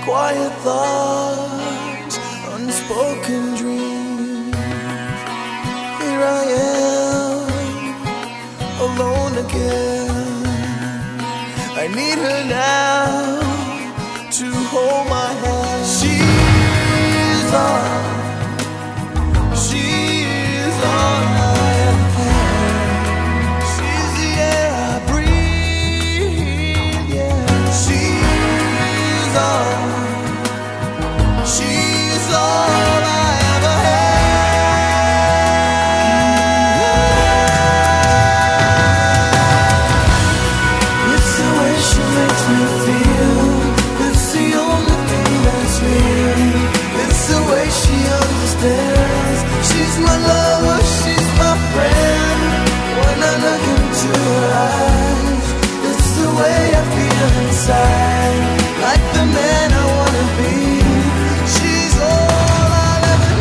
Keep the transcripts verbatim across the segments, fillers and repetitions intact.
quiet thoughts, unspoken dreams. Here I am, alone again. I need her now to hold my hand. She's all, she's all I have. She's the air I breathe, yeah. She's all, she's all I ever had. It's the way she makes me feel. It's the only thing that's real. It's the way she understands. She's my lover, she's my friend. When I look into her eyes, it's the way I feel inside. Like the man I wanna be. She's all I'll ever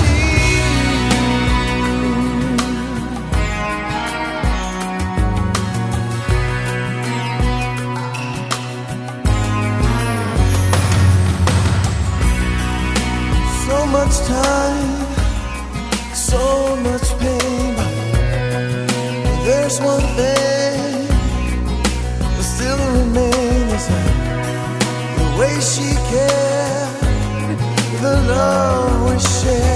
need. So much time, so much pain, but there's one thing that still remains: the way she cared, the love we shared.